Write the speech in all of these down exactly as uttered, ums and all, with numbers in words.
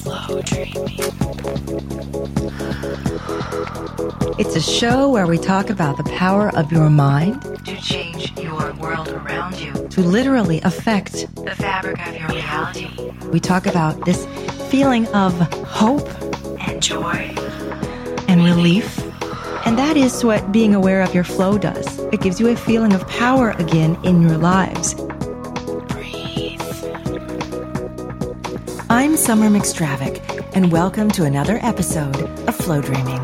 Flow Dreaming. It's a show where we talk about the power of your mind To change your world around you. to literally affect. The fabric of your reality. We talk about this feeling of hope And joy. and relief. And that is what being aware of your flow does. It gives you a feeling of power again in your lives. Breathe. I'm Summer McStravick, and welcome to another episode of Flow Dreaming.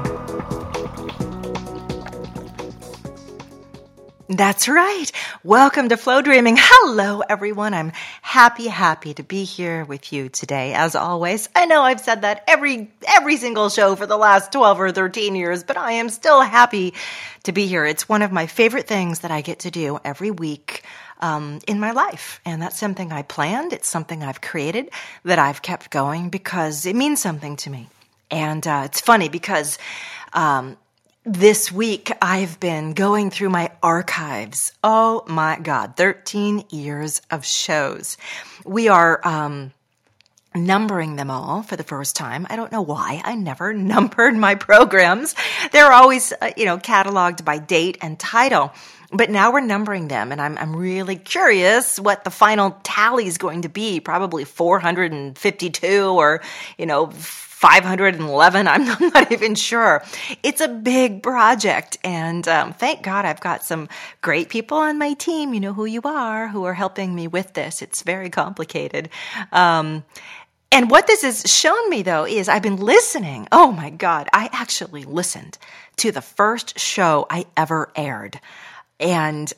That's right. Welcome to Flow Dreaming. Hello, everyone. I'm happy, happy to be here with you today. As always, I know I've said that every every single show for the last twelve or thirteen years, but I am still happy to be here. It's one of my favorite things that I get to do every week um, in my life. And that's something I planned. It's something I've created that I've kept going because it means something to me. And uh, it's funny because um, this week, I've been going through my archives. Oh my God, thirteen years of shows. We are um, numbering them all for the first time. I don't know why. I never numbered my programs. They're always, uh, you know, cataloged by date and title. But now we're numbering them, and I'm I'm really curious what the final tally is going to be. Probably four hundred fifty-two or, you know, five hundred eleven. I'm not even sure. It's a big project, and um, thank God I've got some great people on my team. You know who you are, who are helping me with this. It's very complicated. Um, and what this has shown me, though, is I've been listening. Oh, my God. I actually listened to the first show I ever aired. And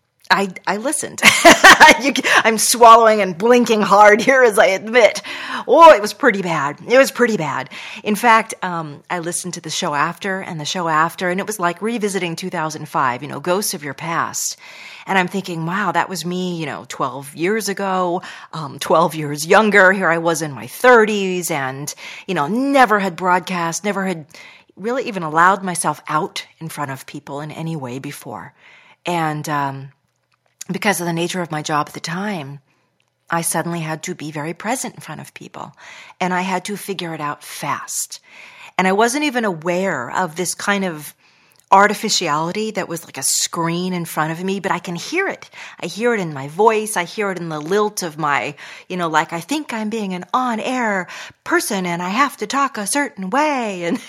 I I listened. you, I'm swallowing and blinking hard here as I admit. Oh, it was pretty bad. It was pretty bad. In fact, um, I listened to the show after and the show after, and it was like revisiting two thousand five, you know, ghosts of your past. And I'm thinking, wow, that was me, you know, twelve years ago, um, twelve years younger. Here I was in my thirties and, you know, never had broadcast, never had really even allowed myself out in front of people in any way before. And um, because of the nature of my job at the time, I suddenly had to be very present in front of people. And I had to figure it out fast. And I wasn't even aware of this kind of artificiality that was like a screen in front of me, but I can hear it. I hear it in my voice. I hear it in the lilt of my, you know, like I think I'm being an on-air person and I have to talk a certain way. And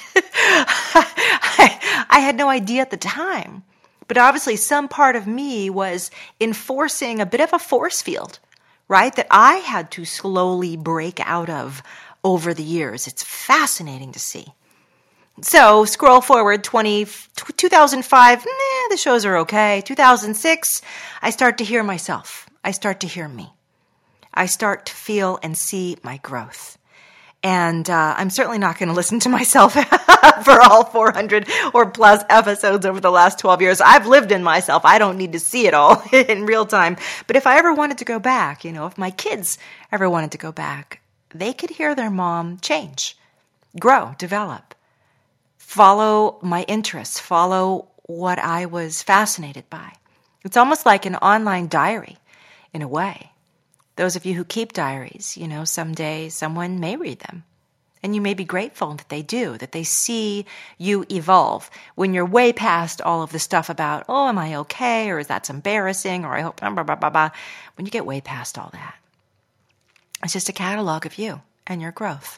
I, I had no idea at the time. But obviously some part of me was enforcing a bit of a force field, right? That I had to slowly break out of over the years. It's fascinating to see. So scroll forward twenty, two thousand five, nah, the shows are okay. two thousand six, I start to hear myself. I start to hear me. I start to feel and see my growth. And uh, I'm certainly not going to listen to myself for all four hundred or plus episodes over the last twelve years. I've lived in myself. I don't need to see it all in real time. But if I ever wanted to go back, you know, if my kids ever wanted to go back, they could hear their mom change, grow, develop, follow my interests, follow what I was fascinated by. It's almost like an online diary in a way. Those of you who keep diaries, you know, someday someone may read them. And you may be grateful that they do, that they see you evolve. When you're way past all of the stuff about, oh, am I okay? Or is that embarrassing? Or I hope, blah, blah, blah, blah, blah. When you get way past all that, it's just a catalog of you and your growth.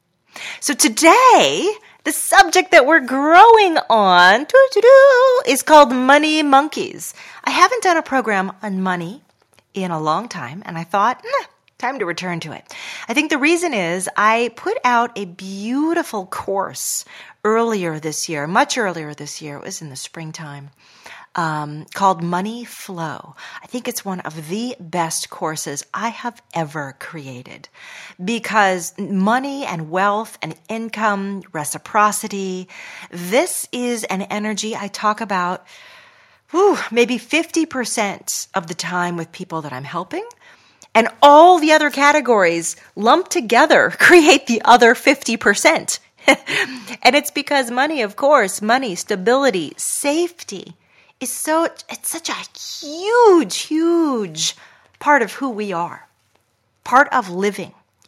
So today, the subject that we're growing on is called Money Monkeys. I haven't done a program on money in a long time, and I thought, nah, time to return to it. I think the reason is I put out a beautiful course earlier this year, much earlier this year, it was in the springtime, um, called Money Flow. I think it's one of the best courses I have ever created because money and wealth and income, reciprocity, this is an energy I talk about Whew, maybe fifty percent of the time with people that I'm helping, and all the other categories lumped together create the other fifty percent. And it's because money, of course, money, stability, safety is so, it's such a huge, huge part of who we are, part of living.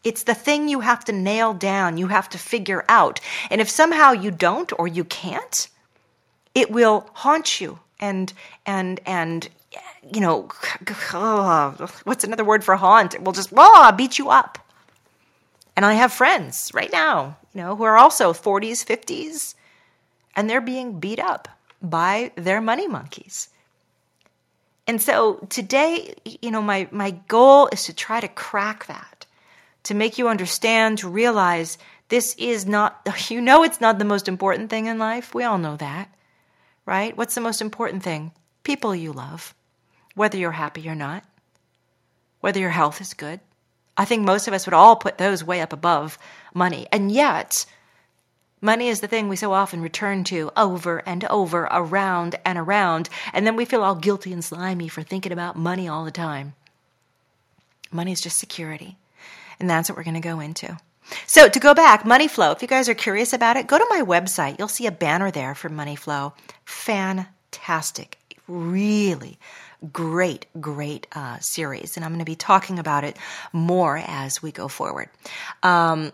It's the thing you have to nail down, you have to figure out. And if somehow you don't or you can't, it will haunt you and, and, and, you know, what's another word for haunt? It will just oh, beat you up. And I have friends right now, you know, who are also forties, fifties, and they're being beat up by their money monkeys. And so today, you know, my, my goal is to try to crack that, to make you understand, to realize this is not, you know, it's not the most important thing in life. We all know that, right? What's the most important thing? People you love, whether you're happy or not, whether your health is good. I think most of us would all put those way up above money. And yet, money is the thing we so often return to over and over, around and around. And then we feel all guilty and slimy for thinking about money all the time. Money is just security. And that's what we're going to go into. So to go back, Money Flow, if you guys are curious about it, go to my website. You'll see a banner there for Money Flow. Fantastic. Really great, great uh, series. And I'm going to be talking about it more as we go forward. Um,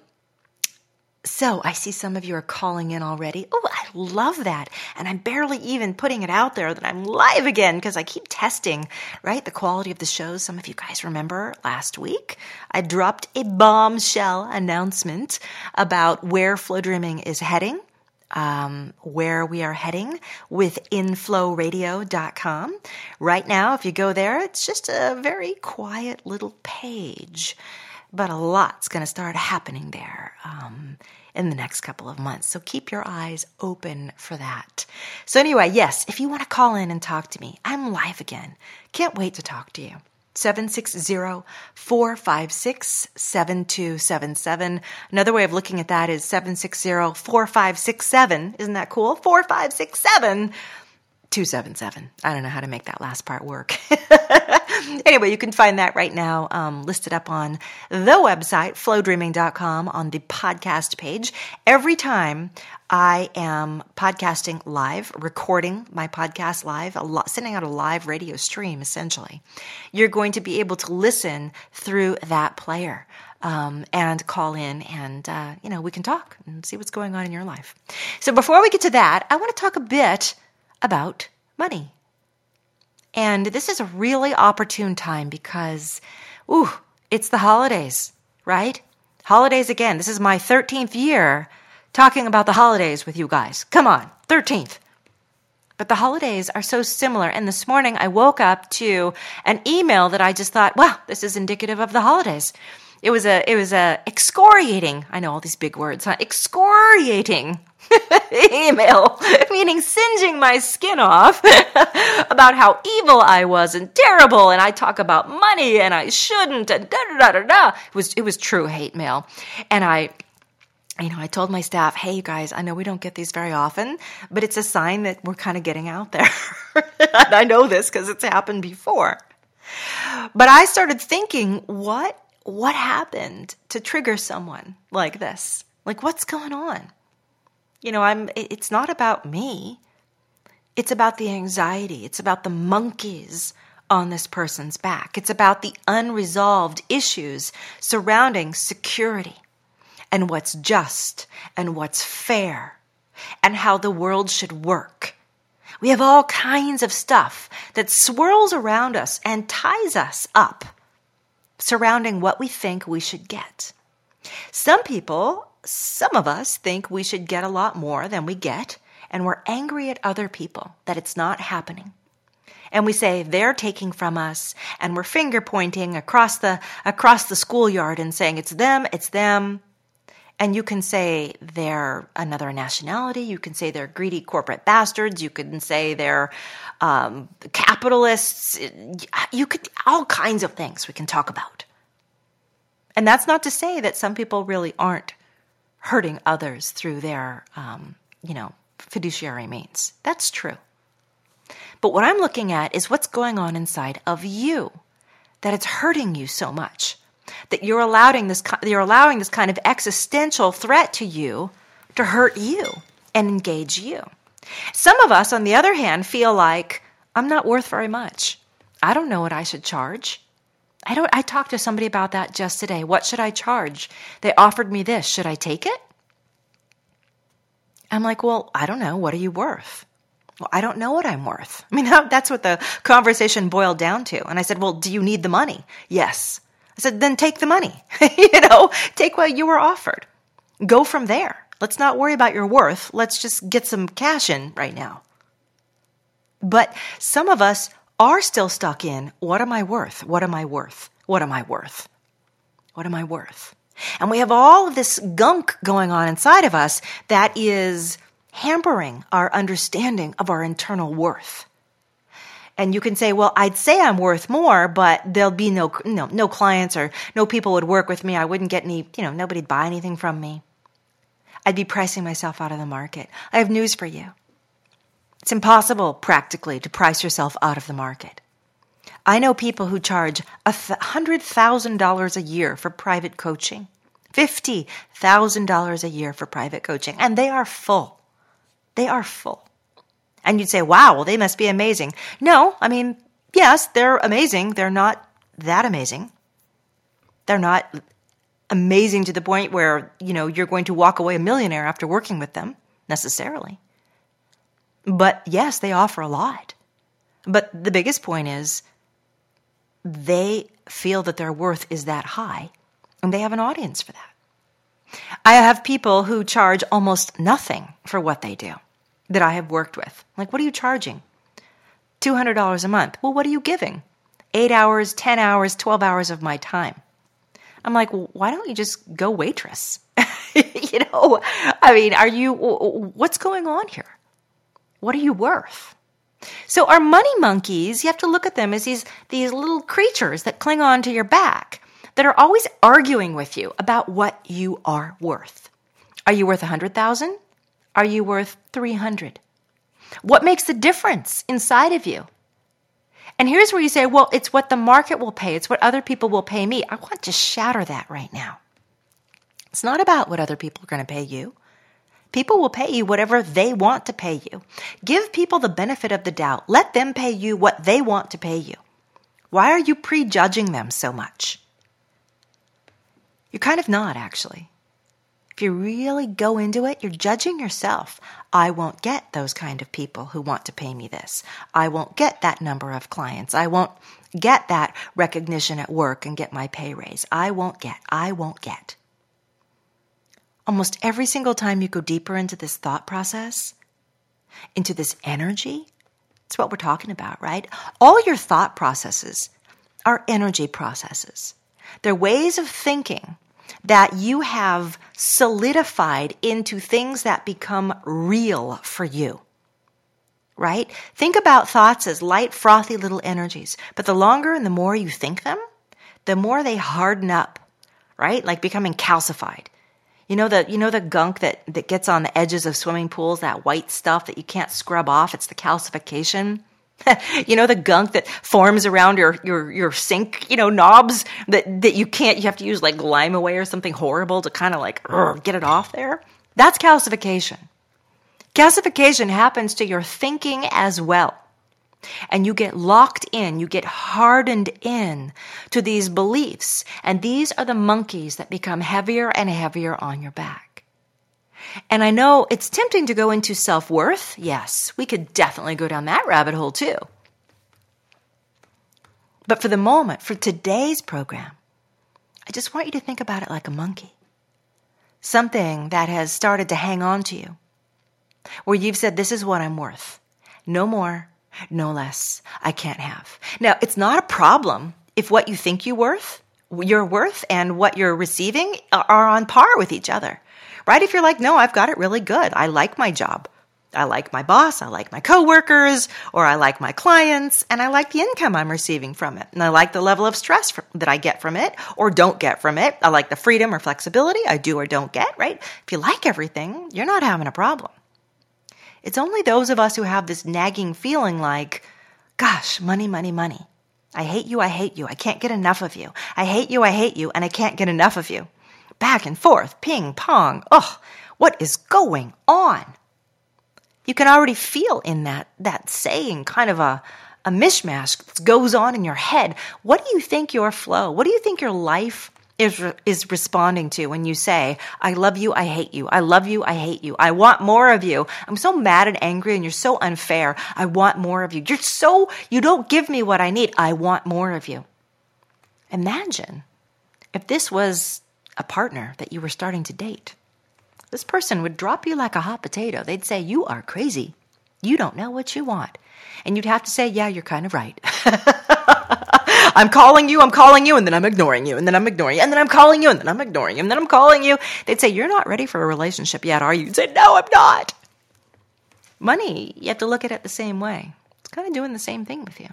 so I see some of you are calling in already. Oh, I love that. And I'm barely even putting it out there that I'm live again because I keep testing, right, the quality of the shows. Some of you guys remember last week, I dropped a bombshell announcement about where Flow Dreaming is heading. Um, where we are heading with inflow radio dot com. Right now, if you go there, it's just a very quiet little page, but a lot's going to start happening there um, in the next couple of months. So keep your eyes open for that. So anyway, yes, if you want to call in and talk to me, I'm live again. Can't wait to talk to you. seven six zero, four five six, seven two seven seven. Another way of looking at that is seven six zero, four five six seven. Isn't that cool? four five six seven, two seven seven. I don't know how to make that last part work. Anyway, you can find that right now um, listed up on the website, flow dreaming dot com, on the podcast page. Every time I am podcasting live, recording my podcast live, a lot, sending out a live radio stream, essentially, you're going to be able to listen through that player um, and call in and, uh, you know, we can talk and see what's going on in your life. So before we get to that, I want to talk a bit about money. And this is a really opportune time because, ooh, it's the holidays, right? Holidays again. This is my thirteenth year talking about the holidays with you guys. Come on, thirteenth. But the holidays are so similar. And this morning I woke up to an email that I just thought, wow, this is indicative of the holidays. It was a, it was a excoriating, I know all these big words, huh? Excoriating email, meaning singeing my skin off about how evil I was and terrible, and I talk about money and I shouldn't, and da da da da da. It was it was true hate mail, and I, you know, I told my staff, hey, you guys, I know we don't get these very often, but it's a sign that we're kind of getting out there, and I know this because it's happened before. But I started thinking, what what happened to trigger someone like this? Like, what's going on? You know, I'm, it's not about me. It's about the anxiety. It's about the monkeys on this person's back. It's about the unresolved issues surrounding security and what's just and what's fair and how the world should work. We have all kinds of stuff that swirls around us and ties us up surrounding what we think we should get. Some people Some of us think we should get a lot more than we get, and we're angry at other people that it's not happening. And we say they're taking from us, and we're finger pointing across the across the schoolyard and saying it's them, it's them. And you can say they're another nationality. You can say they're greedy corporate bastards. You can say they're um, capitalists. You could all kinds of things we can talk about. And that's not to say that some people really aren't hurting others through their, um, you know, fiduciary means. That's true. But what I'm looking at is what's going on inside of you, that it's hurting you so much, that you're allowing this, you're allowing this kind of existential threat to you to hurt you and engage you. Some of us, on the other hand, feel like I'm not worth very much. I don't know what I should charge. I don't, I talked to somebody about that just today. What should I charge? They offered me this. Should I take it? I'm like, well, I don't know. What are you worth? Well, I don't know what I'm worth. I mean, that's what the conversation boiled down to. And I said, well, do you need the money? Yes. I said, then take the money. you know, take what you were offered. Go from there. Let's not worry about your worth. Let's just get some cash in right now. But some of us are still stuck in, what am I worth? What am I worth? What am I worth? What am I worth? And we have all of this gunk going on inside of us that is hampering our understanding of our internal worth. And you can say, well, I'd say I'm worth more, but there'll be no, no, no clients or no people would work with me. I wouldn't get any, you know, nobody'd buy anything from me. I'd be pricing myself out of the market. I have news for you. It's impossible, practically, to price yourself out of the market. I know people who charge one hundred thousand dollars a year for private coaching, fifty thousand dollars a year for private coaching, and they are full. They are full. And you'd say, wow, well, they must be amazing. No, I mean, yes, they're amazing. They're not that amazing. They're not amazing to the point where, you know, you're going to walk away a millionaire after working with them, necessarily. But yes, they offer a lot. But the biggest point is they feel that their worth is that high, and they have an audience for that. I have people who charge almost nothing for what they do that I have worked with. Like, what are you charging? two hundred dollars a month. Well, what are you giving? Eight hours, ten hours, twelve hours of my time. I'm like, well, why don't you just go waitress? you know, I mean, are you, what's going on here? What are you worth? So our money monkeys, you have to look at them as these, these little creatures that cling on to your back that are always arguing with you about what you are worth. Are you worth one hundred thousand? Are you worth three hundred? What makes the difference inside of you? And here's where you say, well, it's what the market will pay. It's what other people will pay me. I want to shatter that right now. It's not about what other people are going to pay you. People will pay you whatever they want to pay you. Give people the benefit of the doubt. Let them pay you what they want to pay you. Why are you prejudging them so much? You're kind of not, actually. If you really go into it, you're judging yourself. I won't get those kind of people who want to pay me this. I won't get that number of clients. I won't get that recognition at work and get my pay raise. I won't get, I won't get. Almost every single time you go deeper into this thought process, into this energy, it's what we're talking about, right? All your thought processes are energy processes. They're ways of thinking that you have solidified into things that become real for you, right? Think about thoughts as light, frothy little energies. But the longer and the more you think them, the more they harden up, right? Like becoming calcified. You know the you know the gunk that, that gets on the edges of swimming pools, that white stuff that you can't scrub off? It's the calcification. You know the gunk that forms around your, your, your sink, you know, knobs that, that you can't, you have to use like Lime Away or something horrible to kind of like urgh, get it off there? That's calcification. Calcification happens to your thinking as well. And you get locked in, you get hardened in to these beliefs. And these are the monkeys that become heavier and heavier on your back. And I know it's tempting to go into self-worth. Yes, we could definitely go down that rabbit hole too. But for the moment, for today's program, I just want you to think about it like a monkey. Something that has started to hang on to you. Where you've said, this is what I'm worth. No more. No less. I can't have. Now, it's not a problem if what you think you worth, you're worth and what you're receiving are on par with each other, right? If you're like, no, I've got it really good. I like my job. I like my boss. I like my coworkers, or I like my clients, and I like the income I'm receiving from it. And I like the level of stress from, that I get from it or don't get from it. I like the freedom or flexibility I do or don't get, right? If you like everything, you're not having a problem. It's only those of us who have this nagging feeling like, gosh, money, money, money. I hate you, I hate you. I can't get enough of you. I hate you, I hate you, and I can't get enough of you. Back and forth, ping, pong. Ugh, what is going on? You can already feel in that, that saying kind of a, a mishmash that goes on in your head. What do you think your flow, what do you think your life is is responding to when you say, I love you, I hate you. I love you, I hate you. I want more of you. I'm so mad and angry and you're so unfair. I want more of you. You're so, you don't give me what I need. I want more of you. Imagine if this was a partner that you were starting to date. This person would drop you like a hot potato. They'd say, you are crazy. You don't know what you want. And you'd have to say, yeah, you're kind of right. I'm calling you, I'm calling you, and then I'm ignoring you, and then I'm ignoring you, and then I'm calling you, and then I'm ignoring you, and then I'm calling you. They'd say, you're not ready for a relationship yet, are you? You'd say, no, I'm not. Money, you have to look at it the same way. It's kind of doing the same thing with you.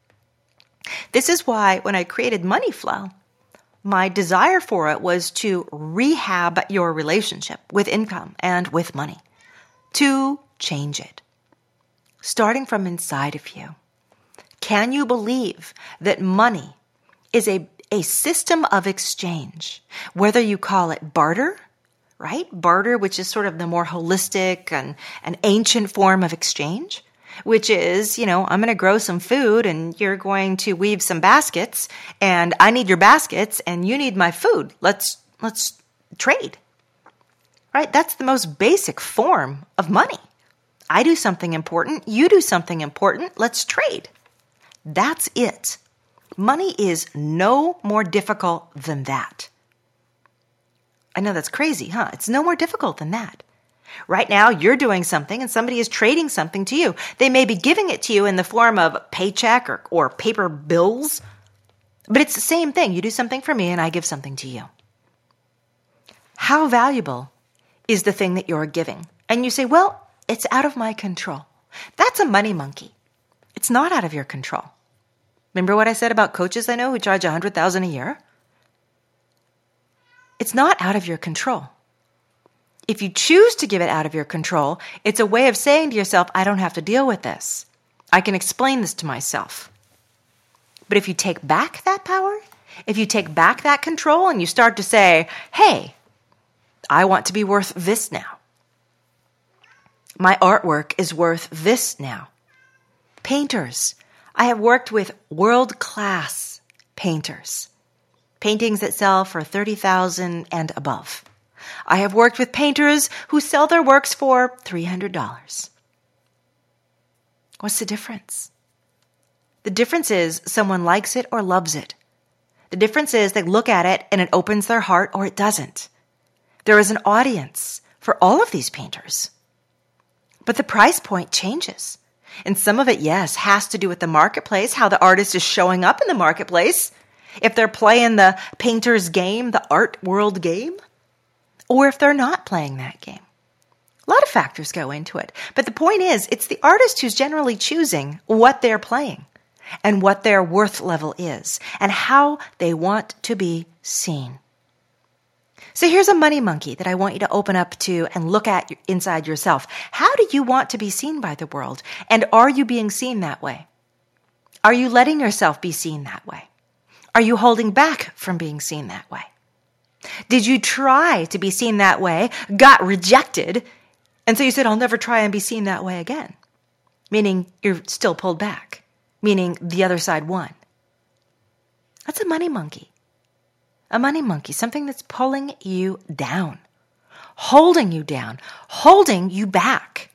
This is why when I created Money Flow, my desire for it was to rehab your relationship with income and with money, to change it, starting from inside of you. Can you believe that money is a, a system of exchange, whether you call it barter, right? Barter, which is sort of the more holistic and an ancient form of exchange, which is, you know, I'm going to grow some food and you're going to weave some baskets and I need your baskets and you need my food. Let's, let's trade, right? That's the most basic form of money. I do something important. You do something important. Let's trade. That's it. Money is no more difficult than that. I know that's crazy, huh? It's no more difficult than that. Right now, you're doing something and somebody is trading something to you. They may be giving it to you in the form of a paycheck or, or paper bills, but it's the same thing. You do something for me and I give something to you. How valuable is the thing that you're giving? And you say, well, it's out of my control. That's a money monkey. It's not out of your control. Remember what I said about coaches I know who charge one hundred thousand dollars a year? It's not out of your control. If you choose to give it out of your control, it's a way of saying to yourself, I don't have to deal with this. I can explain this to myself. But if you take back that power, if you take back that control and you start to say, hey, I want to be worth this now. My artwork is worth this now. Painters. I have worked with world-class painters. Paintings that sell for thirty thousand dollars and above. I have worked with painters who sell their works for three hundred dollars. What's the difference? The difference is someone likes it or loves it. The difference is they look at it and it opens their heart or it doesn't. There is an audience for all of these painters. But the price point changes. And some of it, yes, has to do with the marketplace, how the artist is showing up in the marketplace. If they're playing the painter's game, the art world game, or if they're not playing that game. A lot of factors go into it. But the point is, it's the artist who's generally choosing what they're playing and what their worth level is and how they want to be seen. So here's a money monkey that I want you to open up to and look at inside yourself. How do you want to be seen by the world? And are you being seen that way? Are you letting yourself be seen that way? Are you holding back from being seen that way? Did you try to be seen that way, got rejected, and so you said, I'll never try and be seen that way again? Meaning you're still pulled back. Meaning the other side won. That's a money monkey. A money monkey, something that's pulling you down, holding you down, holding you back.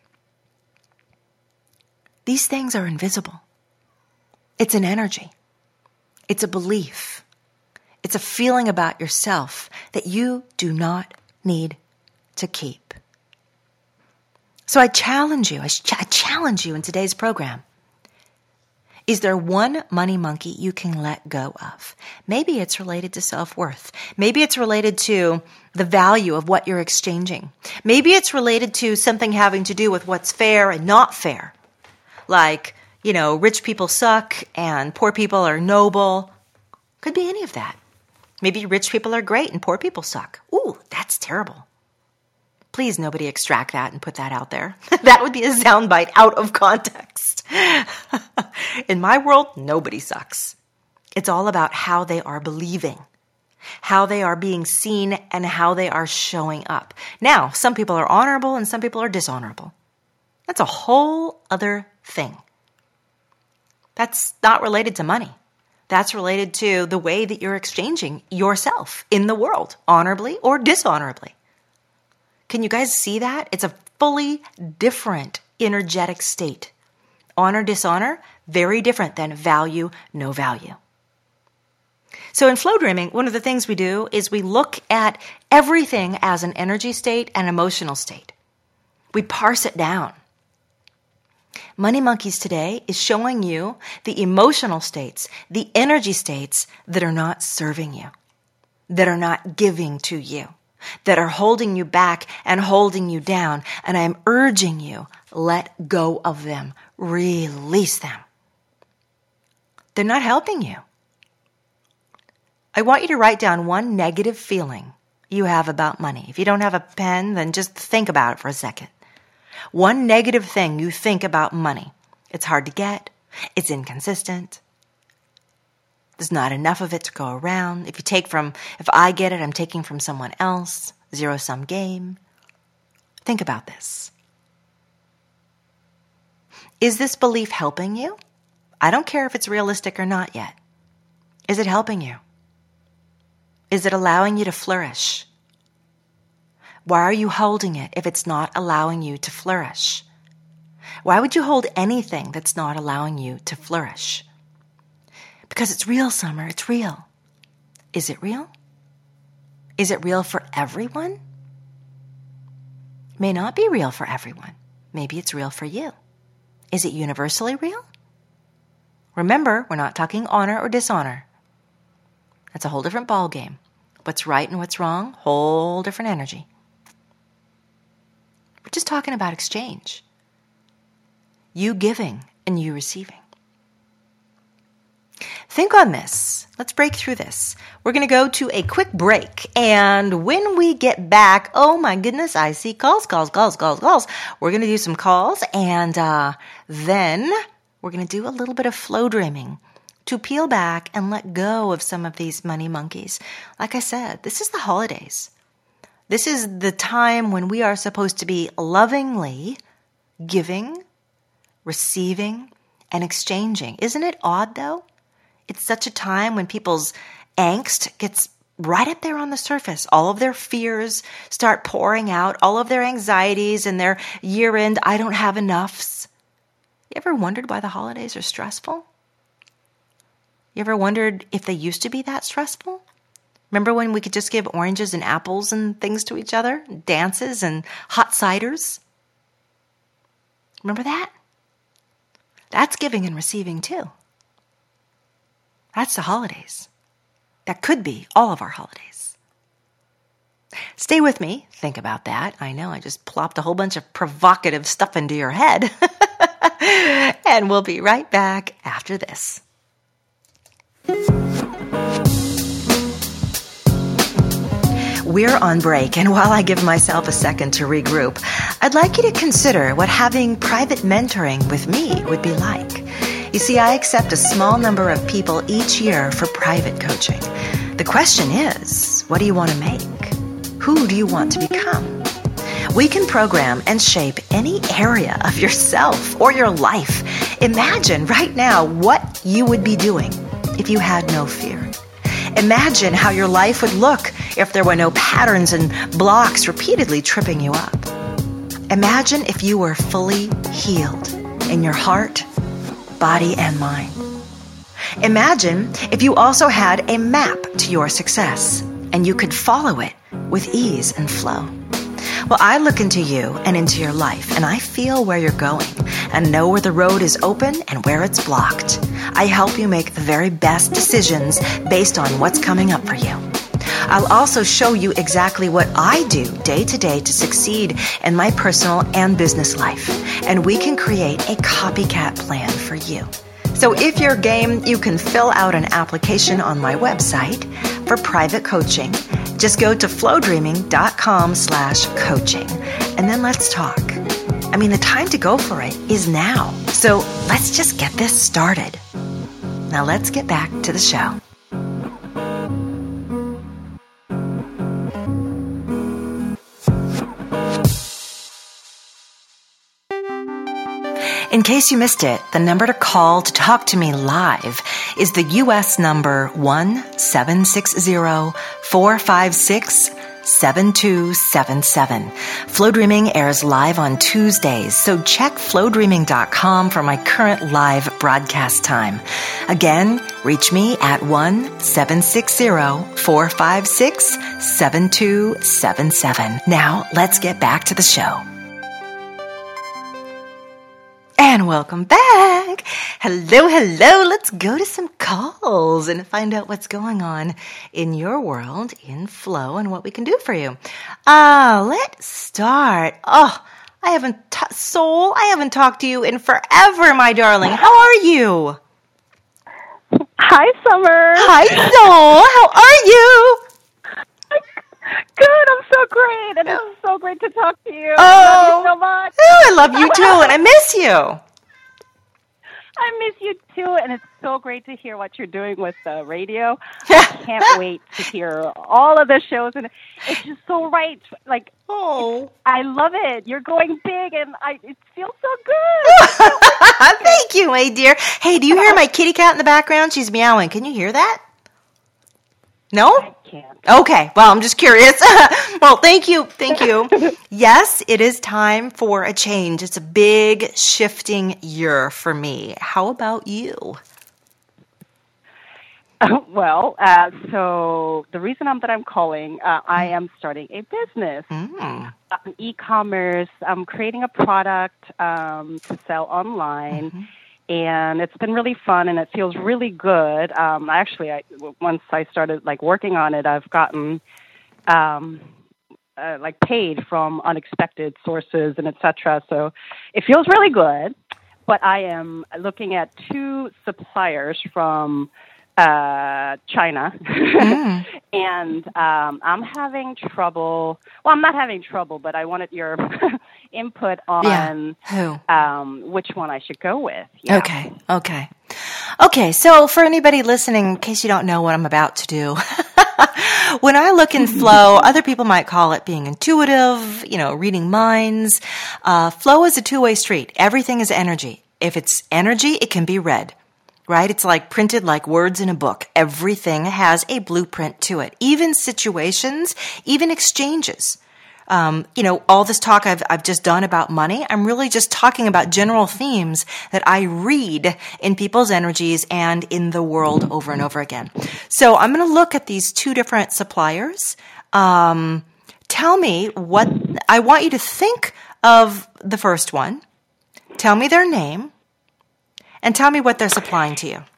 These things are invisible. It's an energy. It's a belief. It's a feeling about yourself that you do not need to keep. So I challenge you, I, ch- I challenge you in today's program. Is there one money monkey you can let go of? Maybe it's related to self-worth. Maybe it's related to the value of what you're exchanging. Maybe it's related to something having to do with what's fair and not fair. Like, you know, rich people suck and poor people are noble. Could be any of that. Maybe rich people are great and poor people suck. Ooh, that's terrible. Please, nobody extract that and put that out there. That would be a soundbite out of context. In my world, nobody sucks. It's all about how they are believing, how they are being seen, and how they are showing up. Now, some people are honorable and some people are dishonorable. That's a whole other thing. That's not related to money. That's related to the way that you're exchanging yourself in the world, honorably or dishonorably. Can you guys see that? It's a fully different energetic state. Honor, dishonor, very different than value, no value. So in flow dreaming, one of the things we do is we look at everything as an energy state and emotional state. We parse it down. Money Monkeys today is showing you the emotional states, the energy states that are not serving you, that are not giving to you, that are holding you back and holding you down. And I am urging you, let go of them. Release them. They're not helping you. I want you to write down one negative feeling you have about money. If you don't have a pen, then just think about it for a second. One negative thing you think about money. It's hard to get. It's inconsistent. There's not enough of it to go around. If you take from, if I get it, I'm taking from someone else. Zero-sum game. Think about this. Is this belief helping you? I don't care if it's realistic or not yet. Is it helping you? Is it allowing you to flourish? Why are you holding it if it's not allowing you to flourish? Why would you hold anything that's not allowing you to flourish? Because it's real, Summer. It's real. Is it real? Is it real for everyone? It may not be real for everyone. Maybe it's real for you. Is it universally real? Remember, we're not talking honor or dishonor. That's a whole different ballgame. What's right and what's wrong, whole different energy. We're just talking about exchange. You giving and you receiving. Think on this. Let's break through this. We're going to go to a quick break. And when we get back, oh my goodness, I see calls, calls, calls, calls, calls. We're going to do some calls. And uh, then we're going to do a little bit of flow dreaming to peel back and let go of some of these money monkeys. Like I said, this is the holidays. This is the time when we are supposed to be lovingly giving, receiving, and exchanging. Isn't it odd, though? It's such a time when people's angst gets right up there on the surface. All of their fears start pouring out, all of their anxieties and their year-end I don't have enoughs. You ever wondered why the holidays are stressful? You ever wondered if they used to be that stressful? Remember when we could just give oranges and apples and things to each other? Dances and hot ciders? Remember that? That's giving and receiving too. That's the holidays. That could be all of our holidays. Stay with me. Think about that. I know I just plopped a whole bunch of provocative stuff into your head. And we'll be right back after this. We're on break, and while I give myself a second to regroup, I'd like you to consider what having private mentoring with me would be like. You see, I accept a small number of people each year for private coaching. The question is, what do you want to make? Who do you want to become? We can program and shape any area of yourself or your life. Imagine right now what you would be doing if you had no fear. Imagine how your life would look if there were no patterns and blocks repeatedly tripping you up. Imagine if you were fully healed in your heart, body, and mind. Imagine if you also had a map to your success and you could follow it with ease and flow. Well, I look into you and into your life, and I feel where you're going and know where the road is open and where it's blocked. I help you make the very best decisions based on what's coming up for you. I'll also show you exactly what I do day to day to succeed in my personal and business life, and we can create a copycat plan for you. So if you're game, you can fill out an application on my website for private coaching. Just go to flowdreaming.com slash coaching, and then let's talk. I mean, the time to go for it is now. So let's just get this started. Now let's get back to the show. In case you missed it, the number to call to talk to me live is the U S number one seven six zero, four five six, seven two seven seven. Flow Dreaming airs live on Tuesdays, so check flow dreaming dot com for my current live broadcast time. Again, reach me at one seven six zero, four five six, seven two seven seven. Now, let's get back to the show. And welcome back. Hello, hello. Let's go to some calls and find out what's going on in your world in flow and what we can do for you. Uh, let's start. Oh, I haven't, t- Soul, I haven't talked to you in forever, my darling. How are you? Hi, Summer. Hi, Soul. How are you? Good, I'm so great, and it's so great to talk to you. Oh, I love you so much. Oh, I love you too, and I miss you. I miss you too, and it's so great to hear what you're doing with the radio. I can't wait to hear all of the shows, and it's just so right. Like, oh, I love it. You're going big, and I it feels so good. Thank you, my dear. Hey, do you hear my kitty cat in the background? She's meowing. Can you hear that? No? I can't. Okay, well, I'm just curious. Well, thank you, thank you. Yes, it is time for a change. It's a big shifting year for me. How about you? Uh, well, uh, so the reason I'm, that I'm calling, uh, I am starting a business, Mm. um, e-commerce. I'm creating a product um, to sell online. Mm-hmm. And it's been really fun, and it feels really good. Um, actually, I, once I started like working on it, I've gotten um, uh, like paid from unexpected sources and et cetera. So it feels really good. But I am looking at two suppliers from uh, China, mm. and um, I'm having trouble. Well, I'm not having trouble, but I wanted your input on yeah. Who? Um, which one I should go with. Yeah. Okay, okay. Okay, so for anybody listening, in case you don't know what I'm about to do, when I look in flow, other people might call it being intuitive, you know, reading minds. Uh, flow is a two-way street. Everything is energy. If it's energy, it can be read. Right? It's like printed like words in a book. Everything has a blueprint to it. Even situations, even exchanges. Um, you know, all this talk I've, I've just done about money, I'm really just talking about general themes that I read in people's energies and in the world over and over again. So I'm going to look at these two different suppliers. Um, tell me what, I want you to think of the first one. Tell me their name. And tell me what they're supplying to you.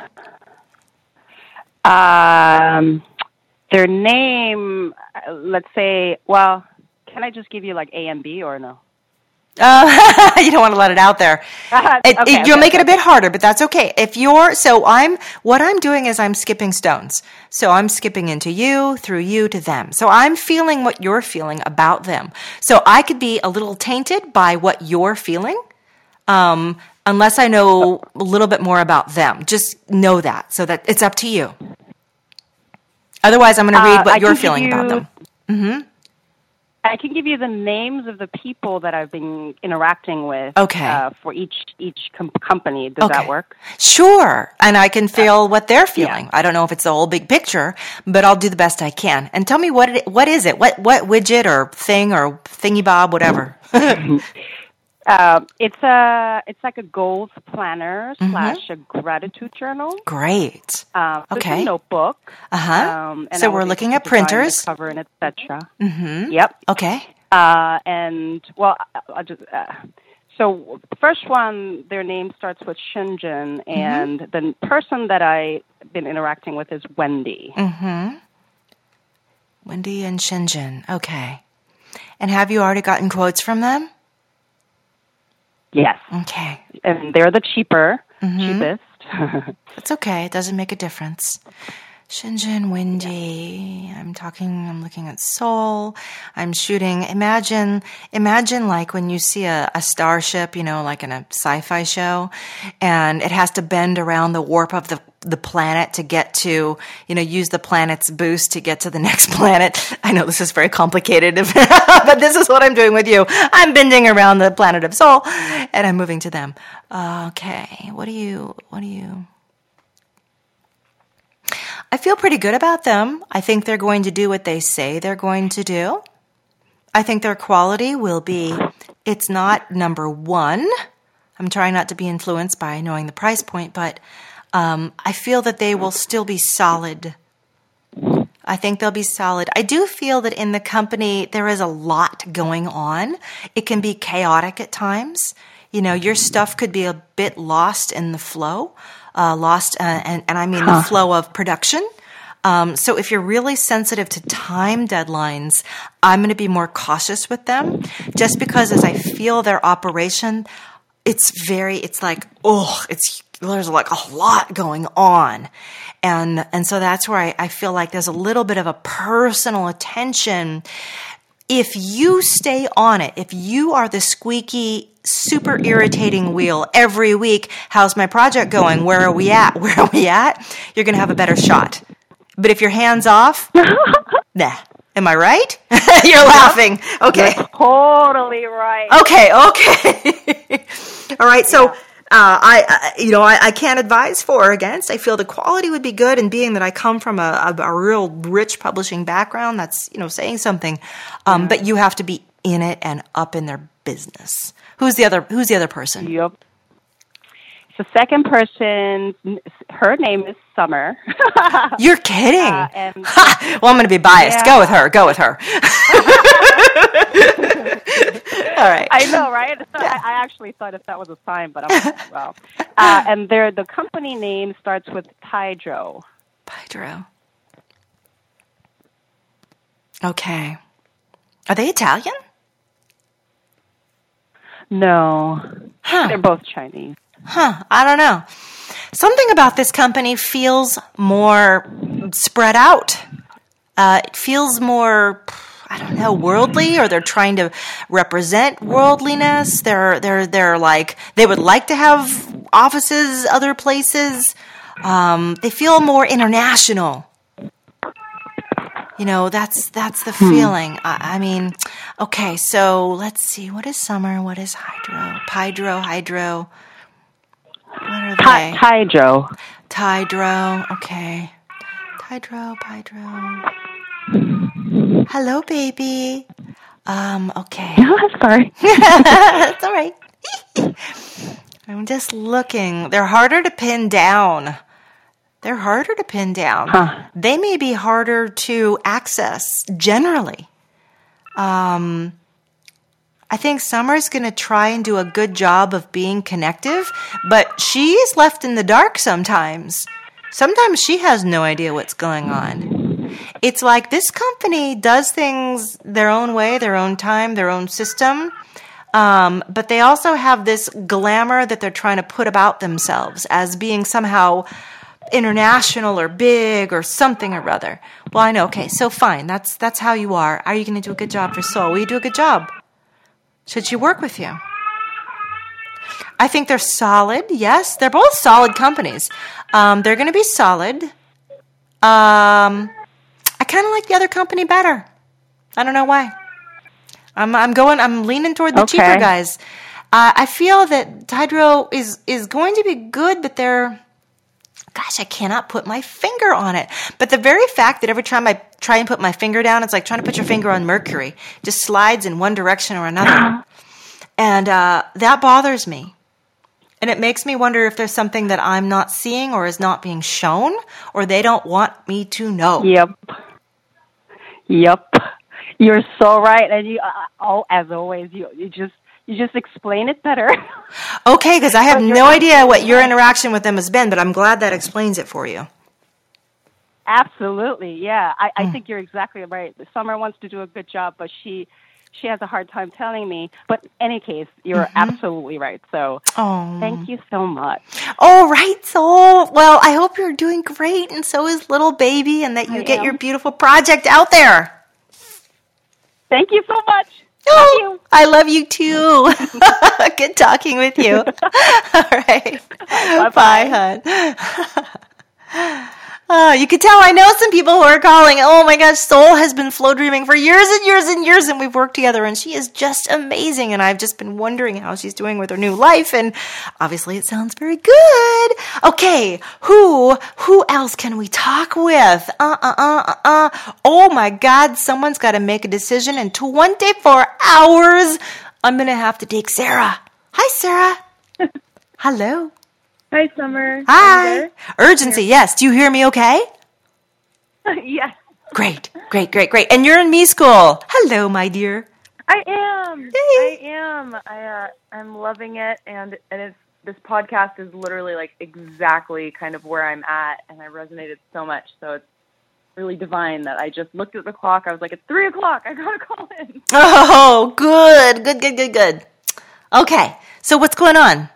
Um, their name, let's say, well, can I just give you like A and B or no? Uh, you don't want to let it out there. Uh, it, okay, it, you'll okay, make okay. it a bit harder, but that's okay. If you're, so I'm, what I'm doing is I'm skipping stones. So I'm skipping into you, through you to them. So I'm feeling what you're feeling about them. So I could be a little tainted by what you're feeling. Um, unless I know a little bit more about them. Just know that, so that it's up to you. Otherwise, I'm going to read uh, what I you're feeling you, about them. Mm-hmm. I can give you the names of the people that I've been interacting with okay. uh, for each each com- company. Does okay. that work? Sure. And I can feel what they're feeling. Yeah. I don't know if it's the whole big picture, but I'll do the best I can. And tell me what it, what is it? What what widget or thing or thingy bob, whatever. Uh, it's a it's like a goals planner mm-hmm. slash a gratitude journal. Great. Um, so okay. It's a notebook. Uh huh. Um, so we're looking at printers, the cover and et cetera. Mm-hmm. Yep. Okay. Uh, and well, I'll just. Uh, so the first one, their name starts with Shenzhen, and mm-hmm. the person that I've been interacting with is Wendy. Mm-hmm. Wendy and Shenzhen. Okay. And have you already gotten quotes from them? Yes. Okay. And they're the cheaper, mm-hmm. cheapest. It's okay. It doesn't make a difference. Shenzhen, windy. I'm talking, I'm looking at Seoul. I'm shooting. Imagine, imagine like when you see a, a starship, you know, like in a sci-fi show, and it has to bend around the warp of the, the planet to get to, you know, use the planet's boost to get to the next planet. I know this is very complicated, but this is what I'm doing with you. I'm bending around the planet of Seoul, and I'm moving to them. Okay. What do you, what do you... I feel pretty good about them. I think they're going to do what they say they're going to do. I think their quality will be, it's not number one. I'm trying not to be influenced by knowing the price point, but um, I feel that they will still be solid. I think they'll be solid. I do feel that in the company, there is a lot going on. It can be chaotic at times. You know, your stuff could be a bit lost in the flow. Uh, lost, uh, and, and I mean huh. the flow of production. Um, so if you're really sensitive to time deadlines, I'm going to be more cautious with them just because as I feel their operation, it's very, it's like, oh, it's, there's like a lot going on. And, and so that's where I, I feel like there's a little bit of a personal attention. If you stay on it, if you are the squeaky, super irritating wheel every week, how's my project going? Where are we at? Where are we at? You're going to have a better shot. But if you're hands off, nah. Am I right? You're laughing. Okay. You're totally right. Okay, okay. All right, so... Yeah. Uh, I, I, you know, I, I can't advise for or against. I feel the quality would be good, and being that I come from a, a, a real rich publishing background, that's, you know, saying something. Um, yeah. But you have to be in it and up in their business. Who's the other? Who's the other person? Yep. The second person, her name is Summer. You're kidding. Uh, and, well, I'm going to be biased. Yeah. Go with her. Go with her. All right. I know, right? Yeah. I, I actually thought if that was a sign, but I'm like, well. Uh, and their the company name starts with Tydro. Tydro. Okay. Are they Italian? No. Huh. They're both Chinese. Huh. I don't know. Something about this company feels more spread out. Uh, it feels more, I don't know, worldly, or they're trying to represent worldliness. They're, they're, they're like, they would like to have offices other places. Um, they feel more international. You know, that's, that's the hmm. feeling. I, I mean, okay, so let's see. What is summer? What is hydro? Pydro, hydro. What are they? Tydro. Tydro, okay. Tydro, Pydro. Hello, baby. Um, okay. No, I'm sorry. It's all right. I'm just looking. They're harder to pin down. They're harder to pin down. Huh. They may be harder to access generally. Um, I think Summer's going to try and do a good job of being connective, but she is left in the dark sometimes. Sometimes she has no idea what's going on. It's like this company does things their own way, their own time, their own system, um, but they also have this glamour that they're trying to put about themselves as being somehow international or big or something or other. Well, I know. Okay, so fine. That's that's how you are. Are you going to do a good job for Seoul? Will you do a good job? Should she work with you? I think they're solid. Yes, they're both solid companies. Um, they're going to be solid. Um, I kind of like the other company better. I don't know why. I'm I'm going. I'm leaning toward the okay. cheaper guys. Uh, I feel that Tydro is is going to be good, but they're. Gosh, I cannot put my finger on it. But the very fact that every time I try and put my finger down, it's like trying to put your finger on Mercury. It just slides in one direction or another. And uh, that bothers me. And it makes me wonder if there's something that I'm not seeing or is not being shown, or they don't want me to know. Yep. Yep. You're so right. And you, uh, oh, as always, you, you just... You just explain it better. Okay, because I have no idea what your interaction with them has been, but I'm glad that explains it for you. Absolutely, yeah. I, I mm. think you're exactly right. Summer wants to do a good job, but she she has a hard time telling me. But in any case, you're mm-hmm. absolutely right. So oh. thank you so much. All right, Soul. Well, I hope you're doing great, and so is little baby, and that you I get am. your beautiful project out there. Thank you so much. Oh, Love you. I love you too. Good talking with you. All right. Bye, Bye hon. Oh, you could tell I know some people who are calling. Oh my gosh, Soul has been flow dreaming for years and years and years, and we've worked together, and she is just amazing, and I've just been wondering how she's doing with her new life, and obviously it sounds very good. Okay, who, who else can we talk with? Uh, uh, uh, uh, uh. Oh my God, someone's got to make a decision in twenty-four hours. I'm going to have to take Sarah. Hi, Sarah. Hello. Hi, Summer. Hi. Urgency, yes. Do you hear me okay? Yes. Great, great, great, great. And you're in me school. Hello, my dear. I am. Yay. I am. I, uh, I'm loving it, and, and it's, this podcast is literally like exactly kind of where I'm at, and I resonated so much. So it's really divine that I just looked at the clock. I was like, it's three o'clock. I got to call in. Oh, good, good, good, good, good. Okay, so what's going on?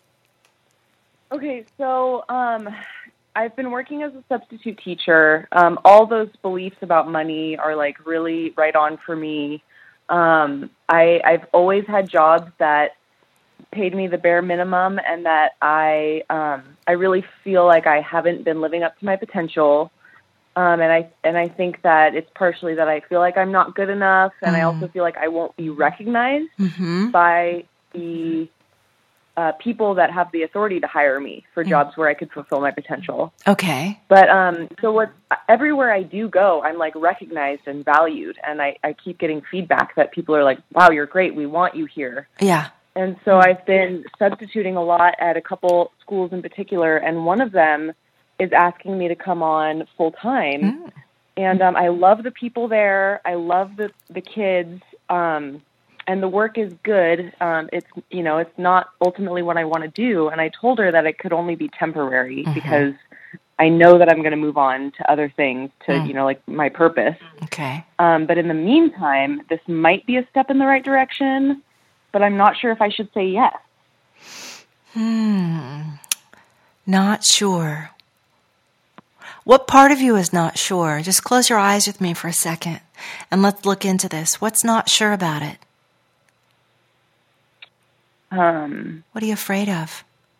Okay, so um, I've been working as a substitute teacher. Um, all those beliefs about money are like really right on for me. Um, I, I've always had jobs that paid me the bare minimum, and that I um, I really feel like I haven't been living up to my potential. Um, and I and I think that it's partially that I feel like I'm not good enough, and mm. I also feel like I won't be recognized mm-hmm. by the Uh, people that have the authority to hire me for jobs where I could fulfill my potential. Okay. But um, so what? Everywhere I do go, I'm like recognized and valued, and I, I keep getting feedback that people are like, "Wow, you're great. We want you here." Yeah. And so I've been substituting a lot at a couple schools in particular, and one of them is asking me to come on full time. Mm. And um, I love the people there. I love the the kids. Um, And the work is good. Um, it's, you know, it's not ultimately what I want to do. And I told her that it could only be temporary mm-hmm. because I know that I'm going to move on to other things to, mm. you know, like my purpose. Okay. Um, but in the meantime, this might be a step in the right direction, but I'm not sure if I should say yes. Hmm. Not sure. What part of you is not sure? Just close your eyes with me for a second and let's look into this. What's not sure about it? Um, what are you afraid of?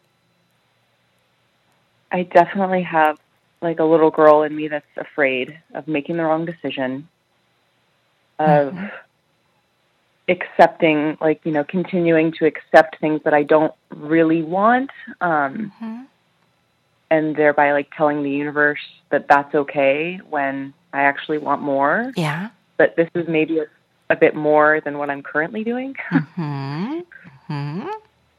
I definitely have like a little girl in me that's afraid of making the wrong decision, of mm-hmm. accepting, like, you know, continuing to accept things that I don't really want, um, mm-hmm. and thereby like telling the universe that that's okay when I actually want more. Yeah. But this is maybe a, a bit more than what I'm currently doing. Mm-hmm. Hmm.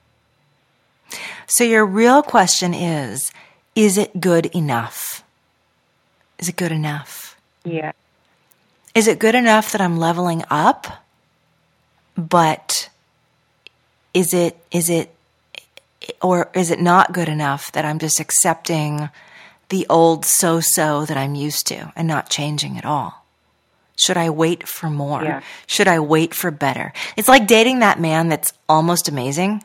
So your real question is, is it good enough? Is it good enough? Yeah. Is it good enough that I'm leveling up? But is it, is it, or is it not good enough that I'm just accepting the old so-so that I'm used to and not changing at all? Should I wait for more? Yeah. Should I wait for better? It's like dating that man that's almost amazing.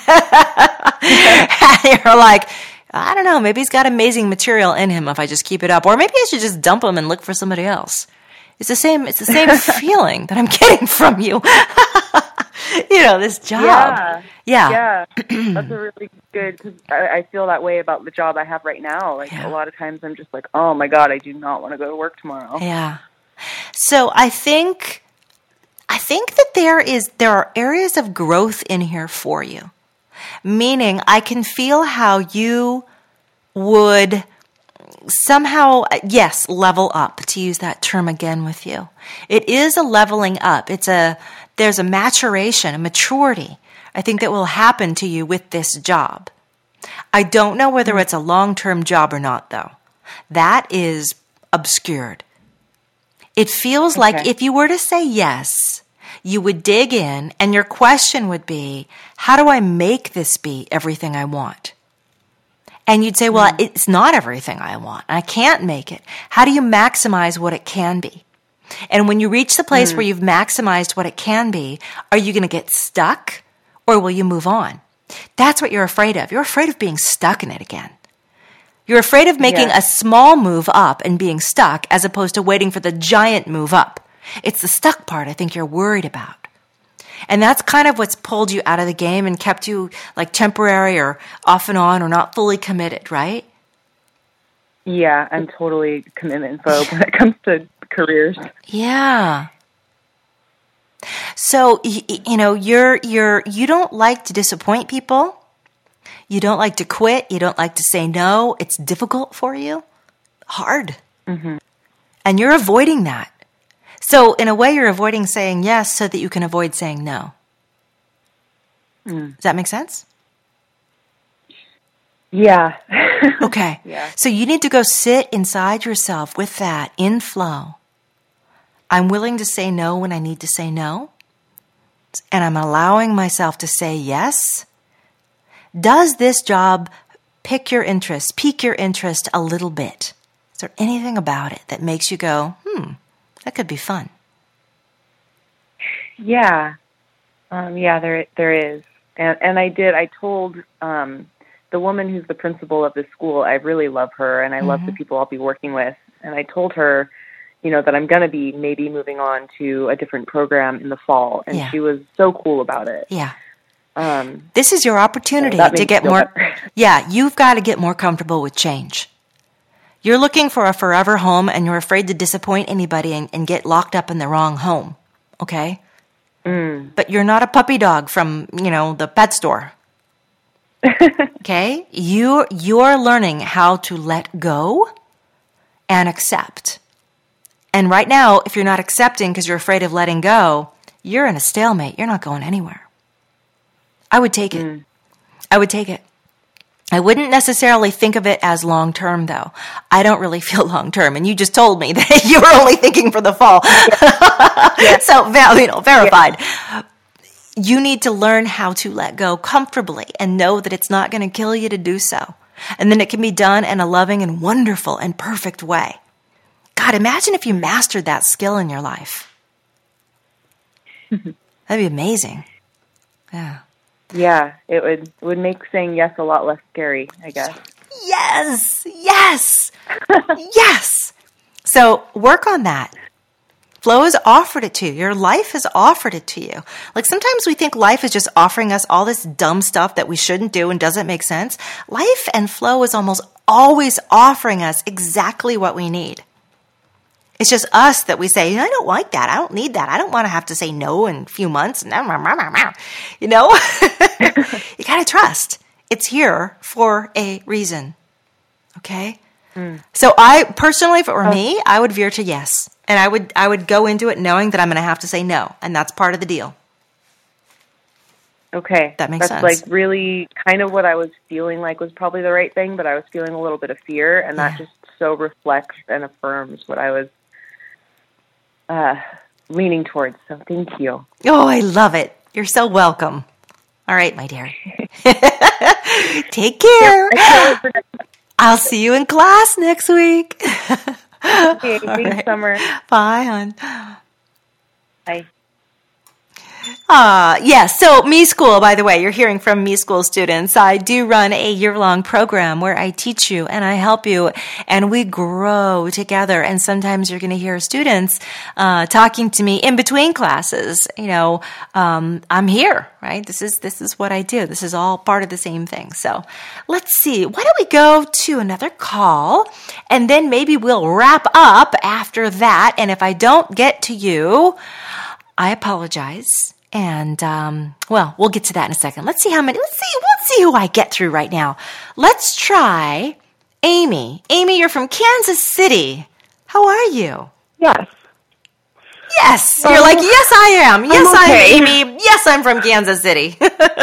You're like, I don't know, maybe he's got amazing material in him if I just keep it up. Or maybe I should just dump him and look for somebody else. It's the same, it's the same feeling that I'm getting from you. You know, this job. Yeah. Yeah. Yeah. That's a really good, because I, I feel that way about the job I have right now. Like yeah. a lot of times I'm just like, oh my God, I do not want to go to work tomorrow. Yeah. So I think, I think that there is, there are areas of growth in here for you. Meaning I can feel how you would somehow, yes, level up, to use that term again with you. It is a leveling up. It's a, there's a maturation, a maturity, I think, that will happen to you with this job. I don't know whether it's a long-term job or not, though. That is obscured. It feels okay. like if you were to say yes, you would dig in and your question would be, how do I make this be everything I want? And you'd say, well, mm. it's not everything I want. I can't make it. How do you maximize what it can be? And when you reach the place mm. where you've maximized what it can be, are you going to get stuck or will you move on? That's what you're afraid of. You're afraid of being stuck in it again. You're afraid of making yeah. a small move up and being stuck as opposed to waiting for the giant move up. It's the stuck part I think you're worried about. And that's kind of what's pulled you out of the game and kept you like temporary or off and on or not fully committed, right? Yeah, I'm totally commitment phobe when it comes to careers. Yeah. So, you, you know, you're, you're, you don't like to disappoint people. You don't like to quit. You don't like to say no. It's difficult for you. Hard. Mm-hmm. And you're avoiding that. So in a way, you're avoiding saying yes so that you can avoid saying no. Mm. Does that make sense? Yeah. Okay. Yeah. So you need to go sit inside yourself with that in flow. I'm willing to say no when I need to say no. And I'm allowing myself to say yes. Does this job pick your interest, pique your interest a little bit? Is there anything about it that makes you go, hmm, that could be fun? Yeah. Um, yeah, there there is. And and I did, I told um, the woman who's the principal of the school, I really love her and I mm-hmm. love the people I'll be working with. And I told her, you know, that I'm going to be maybe moving on to a different program in the fall. And yeah. she was so cool about it. Yeah. Um, this is your opportunity so to get more. Yeah, you've got to get more comfortable with change. You're looking for a forever home and you're afraid to disappoint anybody and, and get locked up in the wrong home. Okay? Mm. But you're not a puppy dog from, you know, the pet store. Okay? You, you're learning how to let go and accept. And right now, if you're not accepting because you're afraid of letting go, you're in a stalemate. You're not going anywhere. I would take it. Mm. I would take it. I wouldn't necessarily think of it as long-term, though. I don't really feel long-term, and you just told me that you were only thinking for the fall. Yeah. Yeah. So, you know, verified. Yeah. You need to learn how to let go comfortably and know that it's not going to kill you to do so. And then it can be done in a loving and wonderful and perfect way. God, imagine if you mastered that skill in your life. That'd be amazing. Yeah. Yeah, it would it would make saying yes a lot less scary, I guess. Yes, yes, yes. So work on that. Flow has offered it to you. Your life has offered it to you. Like sometimes we think life is just offering us all this dumb stuff that we shouldn't do and doesn't make sense. Life and flow is almost always offering us exactly what we need. It's just us that we say, I don't like that. I don't need that. I don't want to have to say no in a few months. You know, you got to trust. It's here for a reason. Okay. Mm. So I personally, if it were oh. me, I would veer to yes. And I would, I would go into it knowing that I'm going to have to say no. And that's part of the deal. Okay. That makes that's sense. Like really kind of what I was feeling like was probably the right thing, but I was feeling a little bit of fear. And that yeah. just so reflects and affirms what I was Uh, leaning towards. So thank you. Oh, I love it. You're so welcome. All right, my dear. Take care. I'll see you in class next week. Okay, thanks, right. Summer. Bye, hon. Bye. Uh, yes. Yeah, so Me School, by the way, you're hearing from Me School students. I do run a year-long program where I teach you and I help you and we grow together. And sometimes you're going to hear students uh, talking to me in between classes. You know, um, I'm here, right? This is this is what I do. This is all part of the same thing. So let's see. Why don't we go to another call and then maybe we'll wrap up after that. And if I don't get to you, I apologize. And, um, well, we'll get to that in a second. Let's see how many, let's see, let's see who I get through right now. Let's try Amy. Amy, you're from Kansas City. How are you? Yes. Yes. Um, you're like, yes, I am. Yes, I'm, okay. I'm Amy. Yes, I'm from Kansas City.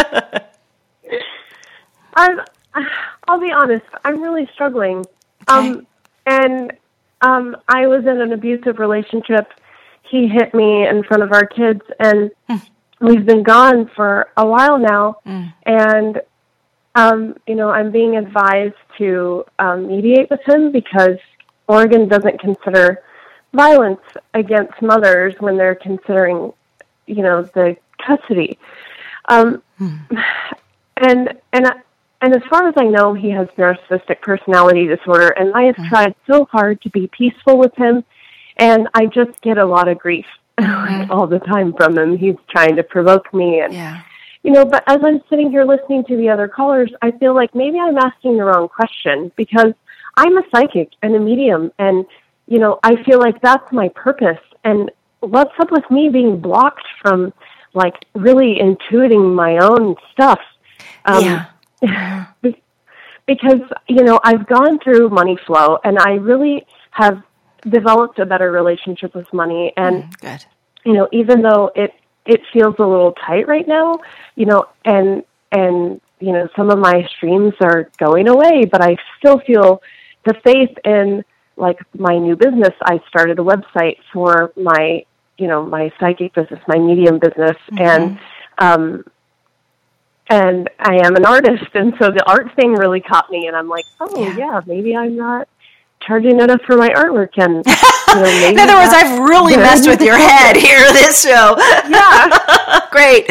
I'm, I'll be honest. I'm really struggling. Okay. Um, and, um, I was in an abusive relationship. He hit me in front of our kids and mm. we've been gone for a while now. Mm. And, um, you know, I'm being advised to um, mediate with him because Oregon doesn't consider violence against mothers when they're considering, you know, the custody. Um, hmm. And and and as far as I know, he has narcissistic personality disorder, and I have hmm. tried so hard to be peaceful with him, and I just get a lot of grief mm-hmm. all the time from him. He's trying to provoke me, and yeah. you know. But as I'm sitting here listening to the other callers, I feel like maybe I'm asking the wrong question, because I'm a psychic and a medium, and you know, I feel like that's my purpose. And what's up with me being blocked from like really intuiting my own stuff? Um, yeah. Because, you know, I've gone through money flow, and I really have developed a better relationship with money. And, mm, good. you know, even though it, it feels a little tight right now, you know, and, and, you know, some of my streams are going away, but I still feel the faith in, like, my new business. I started a website for my, you know, my psychic business, my medium business, mm-hmm. and, um, and I am an artist, and so the art thing really caught me, and I'm like, oh, yeah, yeah maybe I'm not charging enough for my artwork, and, you know, maybe in other words, I've really messed with your head here, this show. Yeah. Great.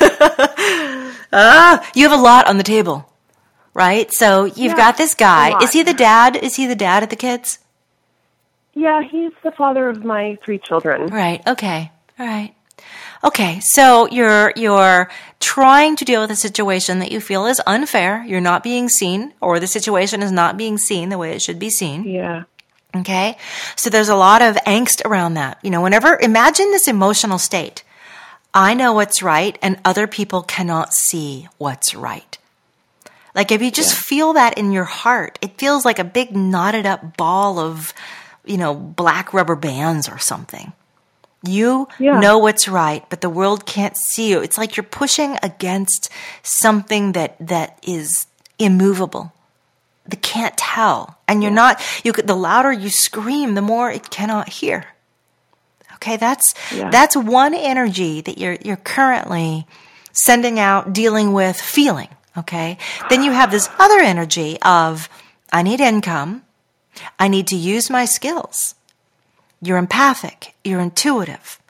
uh, you have a lot on the table, right? So you've yeah, got this guy. Is he the dad? Is he the dad of the kids? Yeah, he's the father of my three children. Right, okay, all right. Okay, so you're you're trying to deal with a situation that you feel is unfair. You're not being seen, or the situation is not being seen the way it should be seen. Yeah. Okay? So there's a lot of angst around that. You know, whenever, imagine this emotional state. I know what's right, and other people cannot see what's right. Like, if you just yeah. feel that in your heart, it feels like a big knotted up ball of, you know, black rubber bands or something. You yeah. know what's right, but the world can't see you. It's like you're pushing against something that, that is immovable. They can't tell. And you're yeah. not, you could, the louder you scream, the more it cannot hear. Okay, that's yeah. that's one energy that you're you're currently sending out, dealing with, feeling. Okay? Then you have this other energy of, I need income. I need to use my skills. You're empathic. You're intuitive.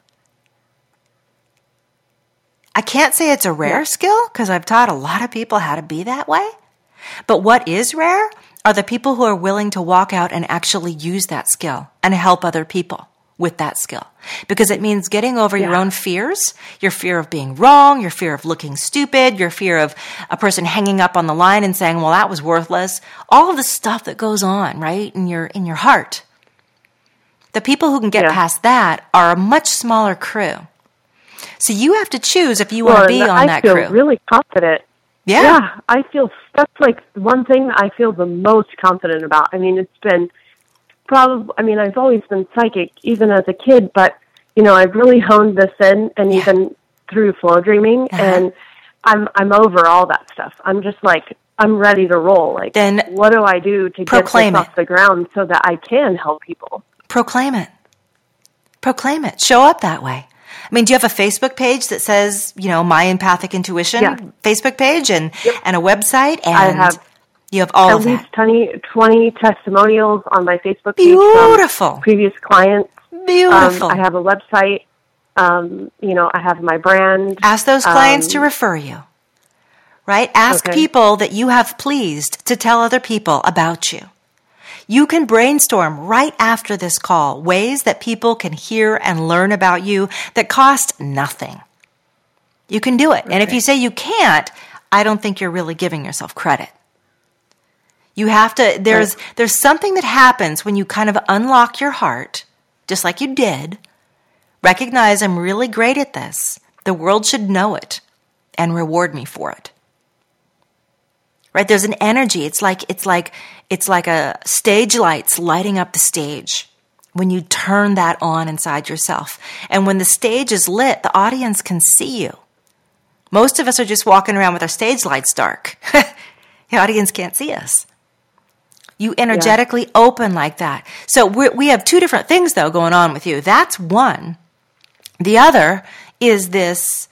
I can't say it's a rare skill, because I've taught a lot of people how to be that way. But what is rare are the people who are willing to walk out and actually use that skill and help other people with that skill. Because it means getting over yeah. your own fears, your fear of being wrong, your fear of looking stupid, your fear of a person hanging up on the line and saying, well, that was worthless. All of the stuff that goes on, right, in your in your heart. The people who can get yeah. past that are a much smaller crew. So you have to choose if you well, want to be on I that feel crew. Really confident. Yeah. Yeah, I feel that's like one thing I feel the most confident about. I mean, it's been probably, I mean, I've always been psychic, even as a kid, but, you know, I've really honed this in, and yeah. even through flow dreaming, uh-huh. and I'm I'm over all that stuff. I'm just like, I'm ready to roll. Like, then what do I do to get this it. off the ground so that I can help people? Proclaim it. Proclaim it. Show up that way. I mean, do you have a Facebook page that says, you know, My Empathic Intuition yeah. Facebook page and, yep. and a website? And I have you have all at of least that. twenty, twenty testimonials on my Facebook page. Beautiful. From previous clients. Beautiful. Um, I have a website. Um, you know, I have my brand. Ask those clients um, to refer you. Right? Ask okay. people that you have pleased to tell other people about you. You can brainstorm right after this call ways that people can hear and learn about you that cost nothing. You can do it. Okay. And if you say you can't, I don't think you're really giving yourself credit. You have to, there's, right. there's something that happens when you kind of unlock your heart, just like you did. Recognize I'm really great at this. The world should know it and reward me for it. Right? There's an energy. It's like, it's like, it's like a stage lights lighting up the stage when you turn that on inside yourself. And when the stage is lit, the audience can see you. Most of us are just walking around with our stage lights dark. The audience can't see us. You energetically yeah. open like that. So we we have two different things, though, going on with you. That's one. The other is this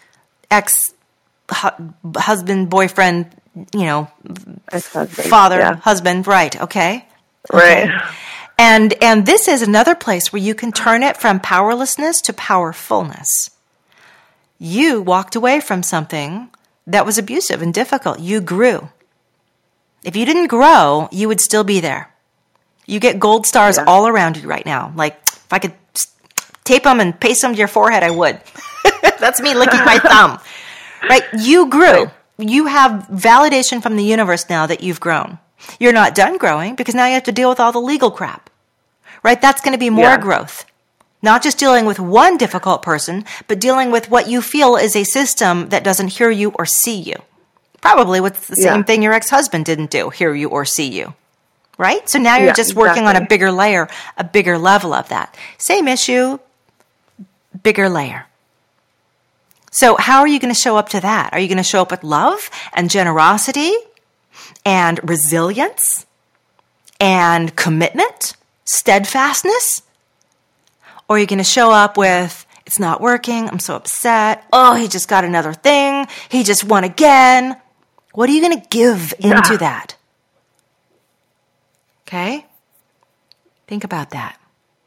ex-husband, boyfriend, you know, ex-husband, father, yeah. husband, right, okay? Right. Okay. And and this is another place where you can turn it from powerlessness to powerfulness. You walked away from something that was abusive and difficult. You grew. If you didn't grow, you would still be there. You get gold stars yeah. all around you right now. Like, if I could tape them and paste them to your forehead, I would. That's me licking my thumb. Right? You grew. Right. You have validation from the universe now that you've grown. You're not done growing because now you have to deal with all the legal crap. Right? That's going to be more yeah. growth. Not just dealing with one difficult person, but dealing with what you feel is a system that doesn't hear you or see you. Probably what's the same yeah. thing your ex-husband didn't do, hear you or see you. Right? So now you're yeah, just working exactly. on a bigger layer, a bigger level of that. Same issue, bigger layer. So how are you going to show up to that? Are you going to show up with love and generosity and resilience and commitment, steadfastness? Or are you going to show up with, it's not working, I'm so upset, oh, he just got another thing, he just won again. What are you going to give yeah. into that? Okay? Think about that.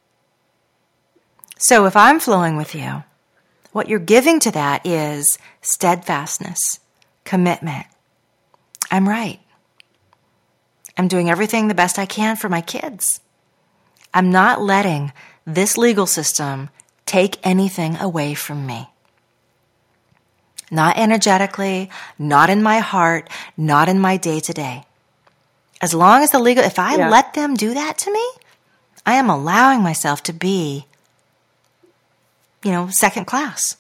So if I'm flowing with you, what you're giving to that is steadfastness, commitment. I'm right. I'm doing everything the best I can for my kids. I'm not letting this legal system take anything away from me. Not energetically, not in my heart, not in my day-to-day. As long as the legal, if I yeah. let them do that to me, I am allowing myself to be, you know, second class.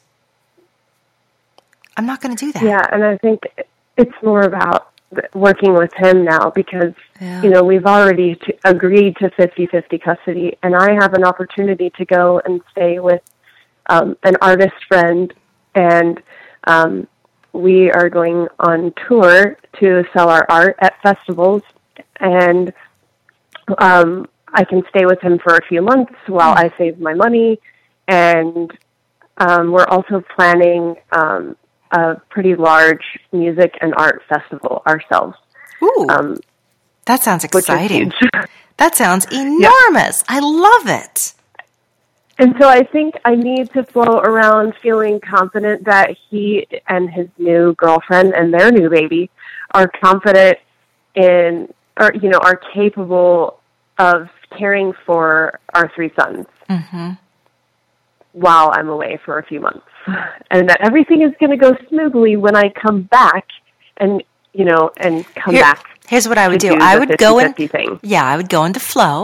I'm not going to do that. Yeah, and I think it's more about working with him now because, yeah. you know, we've already t- agreed to fifty-fifty custody, and I have an opportunity to go and stay with um, an artist friend, and um, we are going on tour to sell our art at festivals, and um, I can stay with him for a few months while I save my money, and um, we're also planning um, a pretty large music and art festival ourselves. Ooh, um, that sounds exciting. That sounds enormous. Yeah. I love it. And so I think I need to flow around feeling confident that he and his new girlfriend and their new baby are confident in, or, you know, are capable of caring for our three sons mm-hmm. while I'm away for a few months. And that everything is going to go smoothly when I come back and, you know, and come Here, back. Here's what I would do. do I would go in, thing. yeah, I would go into flow.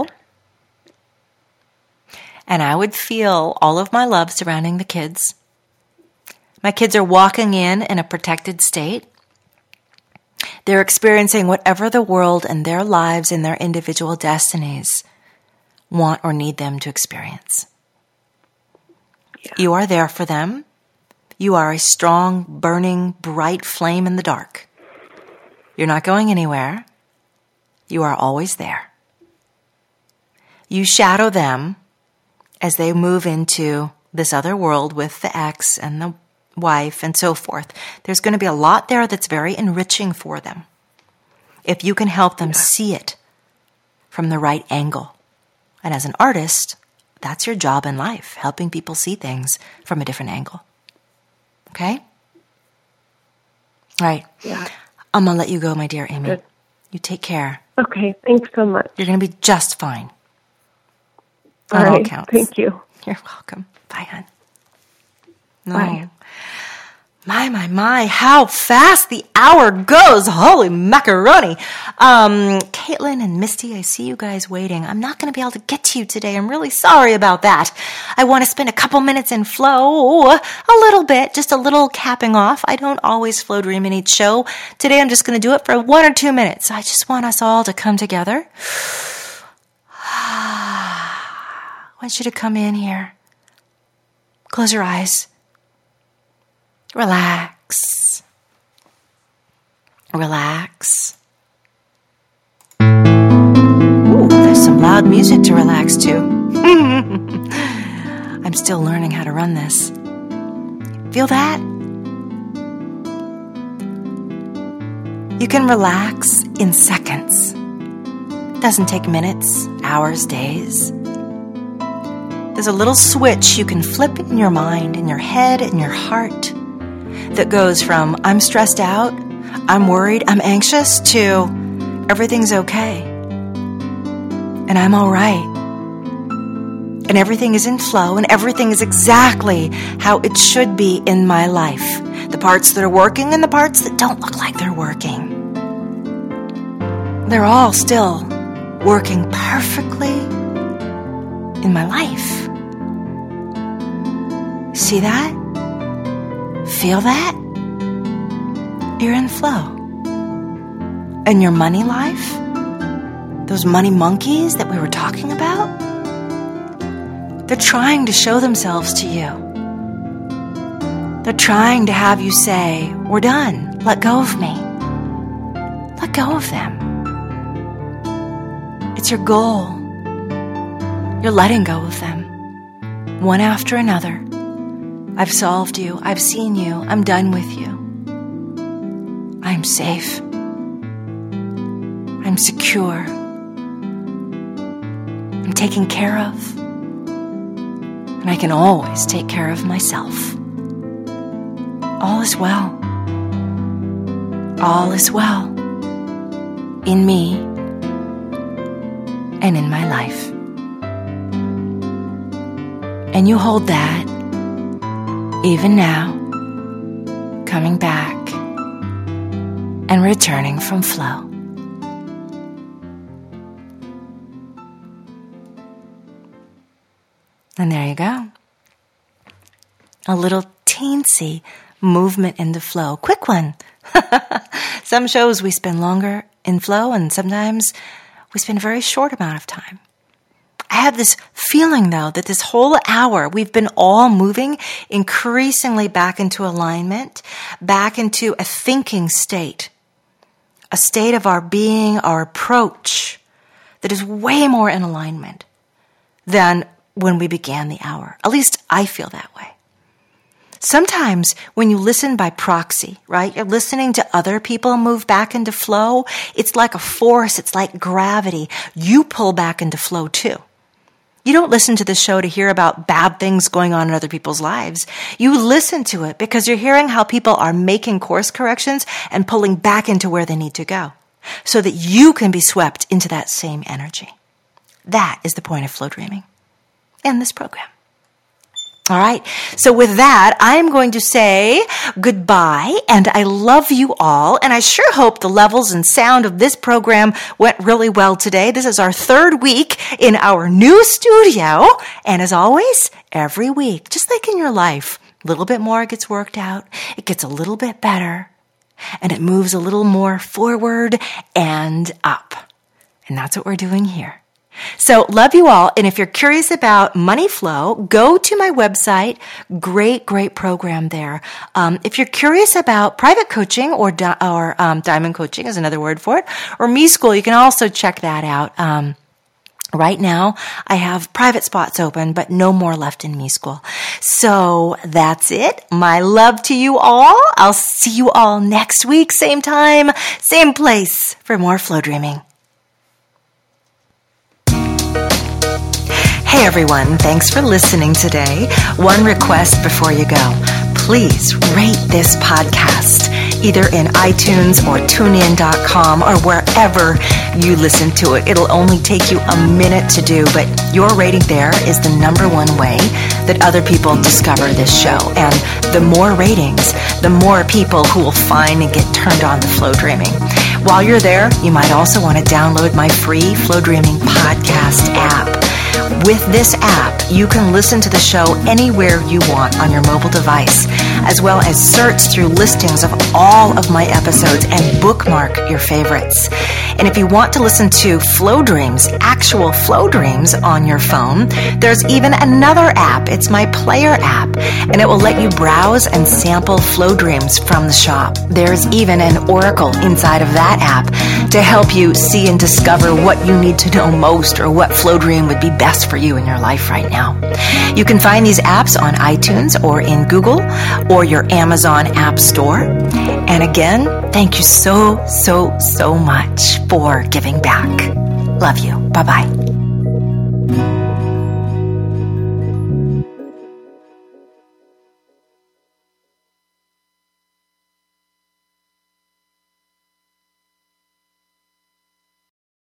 And I would feel all of my love surrounding the kids. My kids are walking in in a protected state. They're experiencing whatever the world and their lives and their individual destinies want or need them to experience. Yeah. You are there for them. You are a strong, burning, bright flame in the dark. You're not going anywhere. You are always there. You shadow them as they move into this other world with the ex and the wife and so forth. There's going to be a lot there that's very enriching for them if you can help them yeah. see it from the right angle. And as an artist, that's your job in life, helping people see things from a different angle. Okay? All right. Yeah. I'm going to let you go, my dear Amy. Good. You take care. Okay, thanks so much. You're going to be just fine. All right, all counts. Thank you. You're welcome. Bye, hon. No. Bye. My, my, my, how fast the hour goes. Holy macaroni. Um, Caitlin and Misty, I see you guys waiting. I'm not going to be able to get to you today. I'm really sorry about that. I want to spend a couple minutes in flow, a little bit, just a little capping off. I don't always flow dream in each show. Today I'm just going to do it for one or two minutes. I just want us all to come together. I want you to come in here. Close your eyes. Relax. Relax. Ooh, there's some loud music to relax to. I'm still learning how to run this. Feel that? You can relax in seconds. Doesn't take minutes, hours, days. There's a little switch you can flip in your mind, in your head, in your heart that goes from I'm stressed out, I'm worried, I'm anxious to everything's okay. And I'm all right. And everything is in flow, and everything is exactly how it should be in my life. The parts that are working and the parts that don't look like they're working. They're all still working perfectly in my life. See that? Feel that? You're in flow. And your money life, those money monkeys that we were talking about, they're trying to show themselves to you. They're trying to have you say, we're done. Let go of me. Let go of them. It's your goal. You're letting go of them. One after another. I've solved you. I've seen you. I'm done with you. I'm safe. I'm secure. I'm taken care of. And I can always take care of myself. All is well. All is well. In me and in my life. And you hold that even now, coming back and returning from flow. And there you go. A little teensy movement in the flow. Quick one. Some shows we spend longer in flow, and sometimes we spend a very short amount of time. I have this feeling, though, that this whole hour we've been all moving increasingly back into alignment, back into a thinking state, a state of our being, our approach that is way more in alignment than when we began the hour. At least I feel that way. Sometimes when you listen by proxy, right, you're listening to other people move back into flow, it's like a force, it's like gravity. You pull back into flow too. You don't listen to the show to hear about bad things going on in other people's lives. You listen to it because you're hearing how people are making course corrections and pulling back into where they need to go so that you can be swept into that same energy. That is the point of flow dreaming in this program. All right. So with that, I'm going to say goodbye, and I love you all. And I sure hope the levels and sound of this program went really well today. This is our third week in our new studio. And as always, every week, just like in your life, a little bit more gets worked out. It gets a little bit better, and it moves a little more forward and up. And that's what we're doing here. So love you all. And if you're curious about money flow, go to my website. Great, great program there. Um, if you're curious about private coaching or, di- or um, diamond coaching is another word for it, or Me School, you can also check that out. Um, right now, I have private spots open, but no more left in Me School. So that's it. My love to you all. I'll see you all next week. Same time, same place for more flow dreaming. Hey everyone, thanks for listening today. One request before you go. Please rate this podcast, either in iTunes or tune in dot com or wherever you listen to it. It'll only take you a minute to do, but your rating there is the number one way that other people discover this show. And the more ratings, the more people who will find and get turned on to flow dreaming. While you're there, you might also want to download my free Flow Dreaming podcast app. With this app, you can listen to the show anywhere you want on your mobile device, as well as search through listings of all of my episodes and bookmark your favorites. And if you want to listen to Flow Dreams, actual Flow Dreams on your phone, there's even another app. It's my Player app, and it will let you browse and sample Flow Dreams from the shop. There's even an oracle inside of that app to help you see and discover what you need to know most or what flow dream would be best for you in your life right now. You can find these apps on iTunes or in Google or your Amazon App Store. And again, thank you so, so, so much for giving back. Love you. Bye-bye. you.